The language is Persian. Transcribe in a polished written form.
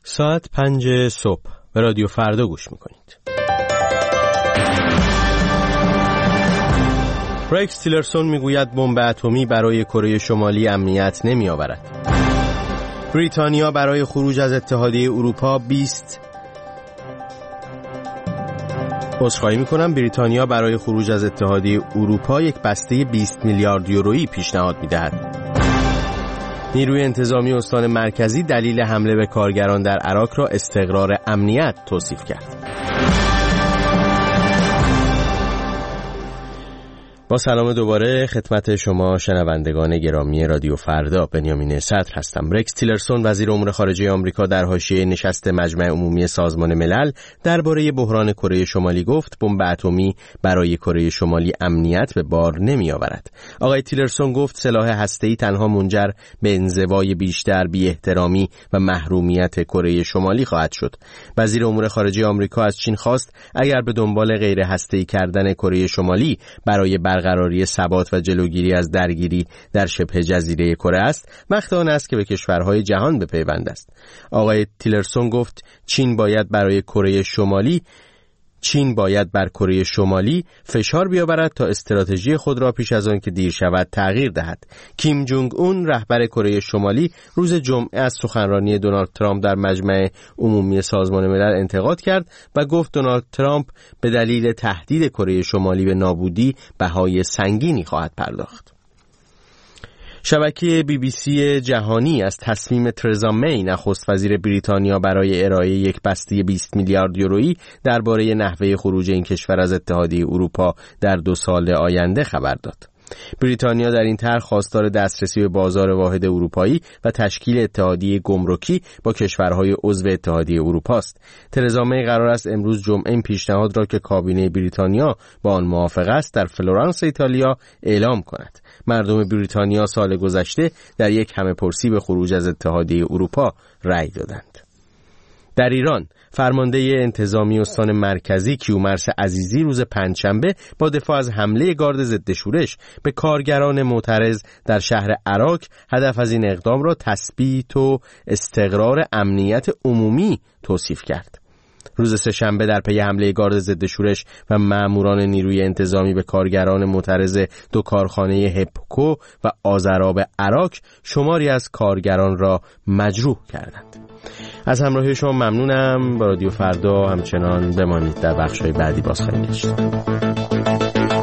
ساعت 5 صبح به رادیو فردا گوش میکنید. رکس تیلرسون میگوید بمب اتمی برای کره شمالی امنیت نمی آورد. بریتانیا برای خروج از اتحادیه اروپا بریتانیا برای خروج از اتحادیه اروپا یک بسته 20 میلیارد یورویی پیشنهاد می‌دهد. نیروی انتظامی استان مرکزی دلیل حمله به کارگران در عراق را استقرار امنیت توصیف کرد. با سلام دوباره خدمت شما شنوندگان گرامی رادیو فردا، بنیامین صدر هستم. رکس تیلرسون وزیر امور خارجه آمریکا در حاشیه نشست مجمع عمومی سازمان ملل درباره بحران کره شمالی گفت بمب اتمی برای کره شمالی امنیت به بار نمی آورد. آقای تیلرسون گفت سلاح هسته‌ای تنها منجر به انزوای بیشتر، بی‌احترامی و محرومیت کره شمالی خواهد شد. وزیر امور خارجه آمریکا از چین خواست اگر به دنبال غیر هسته‌ای کردن کره شمالی برای برقراری ثبات و جلوگیری از درگیری در شبه جزیره کره است، وقت آن است که به کشورهای جهان بپیوند است. آقای تیلرسون گفت چین باید بر کره شمالی فشار بیاورد تا استراتژی خود را پیش از آن که دیر شود تغییر دهد. کیم جونگ اون رهبر کره شمالی روز جمعه از سخنرانی دونالد ترامپ در مجمع عمومی سازمان ملل انتقاد کرد و گفت دونالد ترامپ به دلیل تهدید کره شمالی به نابودی بهای سنگینی خواهد پرداخت. شبکه BBC جهانی از تصمیم ترزا می نخست وزیر بریتانیا برای ارائه یک بسته 20 میلیارد یورویی درباره نحوه خروج این کشور از اتحادیه اروپا در 2 سال آینده خبر داد. بریتانیا در این طرح خواستار دسترسی به بازار واحد اروپایی و تشکیل اتحادیه گمرکی با کشورهای عضو اتحادیه اروپا است. ترزا می قرار است امروز جمعه این پیشنهاد را که کابینه بریتانیا با آن موافق است در فلورانس ایتالیا اعلام کند. مردم بریتانیا سال گذشته در یک همه‌پرسی به خروج از اتحادیه اروپا رأی دادند. در ایران فرمانده انتظامی استان مرکزی کیومرث عزیزی روز پنجشنبه با دفاع از حمله گارد ضد شورش به کارگران معترض در شهر عراق هدف از این اقدام را تثبیت و استقرار امنیت عمومی توصیف کرد. روز سه‌شنبه در پی حمله گارد ضد شورش و ماموران نیروی انتظامی به کارگران معترض 2 کارخانه هپکو و آذراب عراق شماری از کارگران را مجروح کردند. از همراهی شما ممنونم. با رادیو فردا همچنان بمانید. در بخش‌های بعدی باز خواهیم گشت.